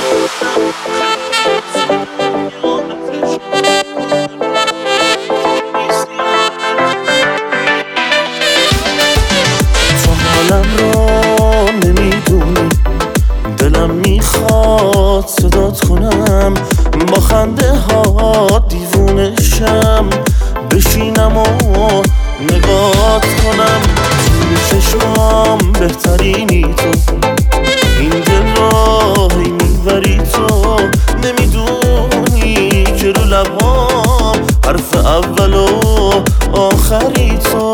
تو حالم رو نمیدونی، دلم میخواد صدات کنم، با خنده ها دیوونشم، بشینم و نگات کنم. توی چشمام بهترینی تو، این دل رو هی میبری تو، نمیدونی که رو لبام حرف اول و آخری تو.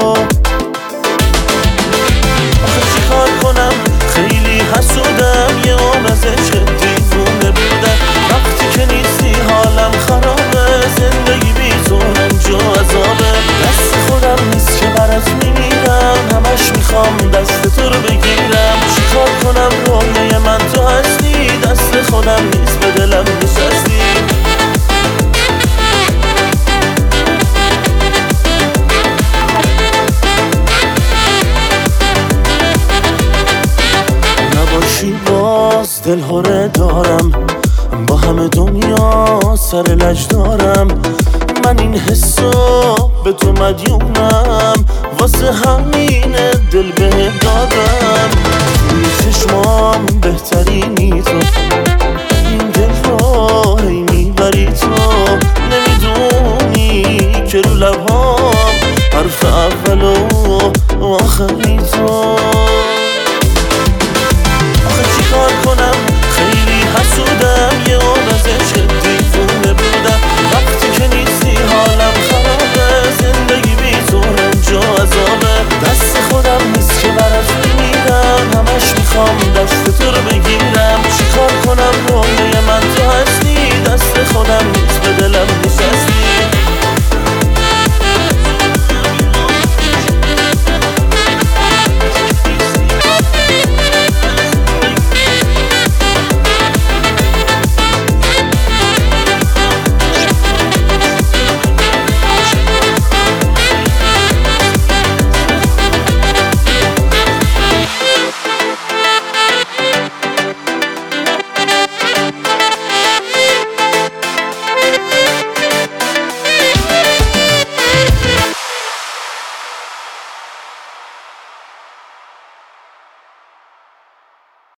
آخه چی کار کنم، خیلی حسودم، یه عمر از عشق دیوونه بودم. وقتی که نیستی حالم خرابه، زندگی بی تو رنج و عذابه. دست خودم نیست که برات میمیرم، همش میخوام دست تو رو بگیرم. چی کار کنم رویای من تو هستی، دست خودم نیست به دلم نشستی. نباشی باز دلهوره دارم، با همه دنیا سر لج دارم. من این حسو به تو مدیونم، واسه همین دل بهت دادم. توی چشمام بهتر